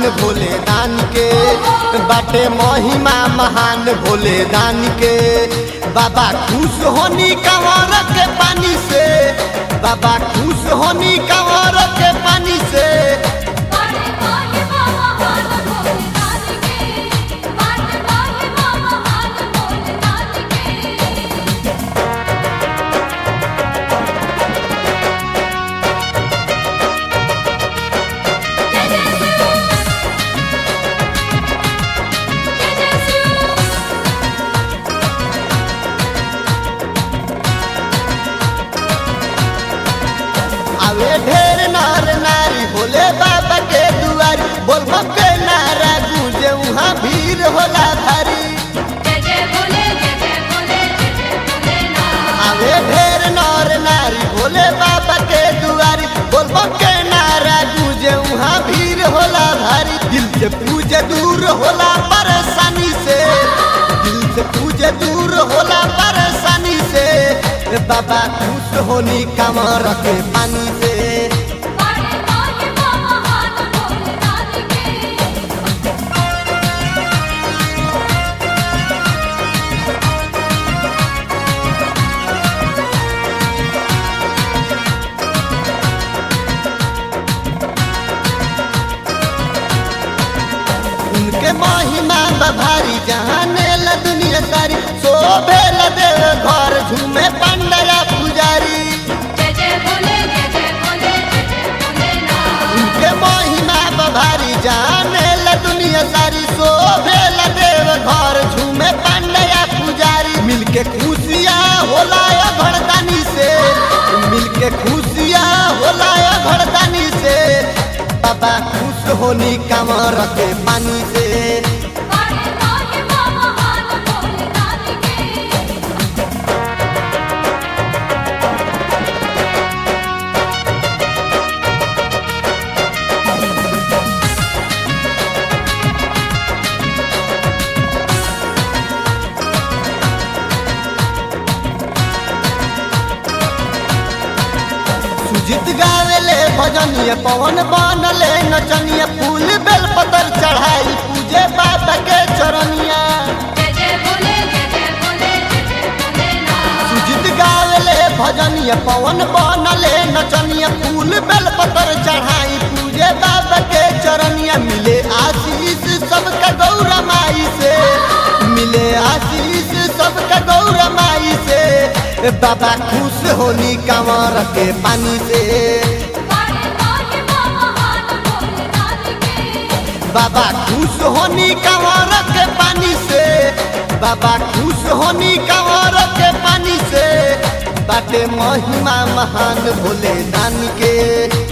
भोले दान के, बाटे महिमा महान भोले दान के। बाबा खुश होनी कंवर के पानी से, बाबा खुश होनी कंवर के पानी से। आवे ढेर नर नारी भोले बाबा के दुआरी, बोल के नारा गूंजे वहाँ भीड़ होला भारी। आवे ढेर नर नारी भोले बाबा के दुआरी, बोल के नारा गूंजे वहाँ भीड़ होला भारी। दिल से पूजे दूर होला परेशानी से, दिल से पूजे दूर होला परेशानी से। बाबा खुश होनी कंवर के पानी से। उनके महिमा भारी जहाने ला दुनिया सारी, शोभे ला देव घर झूमे पंडया पुजारी। उनके महिमा भारी जहाने ला दुनिया सारी, शोभे ला देव घर झूमे पंडया पुजारी। मिलके खुशियाँ होला घरदानी से, मिलके खुशियाँ होला घरदानी से। बाबा खुश होनी कंवर के पानी से। सुजीत गावेले भजनिया, पवन बनले नचनिया। फूल बेल पतर चढ़ाई पूजे बाबा के चरनिया। सुजीत गावेले भजनिया, पवन बनले नचनिया। फूल बेल पतर चढ़ाई पूजे बाबा के चरनिया। मिले आशीष सबका गौरा माई से, मिले आशीष सबका गौरा माई से। बाबा खुश होनी कंवर के पानी से। बाबा खुश होनी कंवर के पानी से, बाबा खुश होनी कंवर के पानी से। बाटे महिमा महान भोले दान के।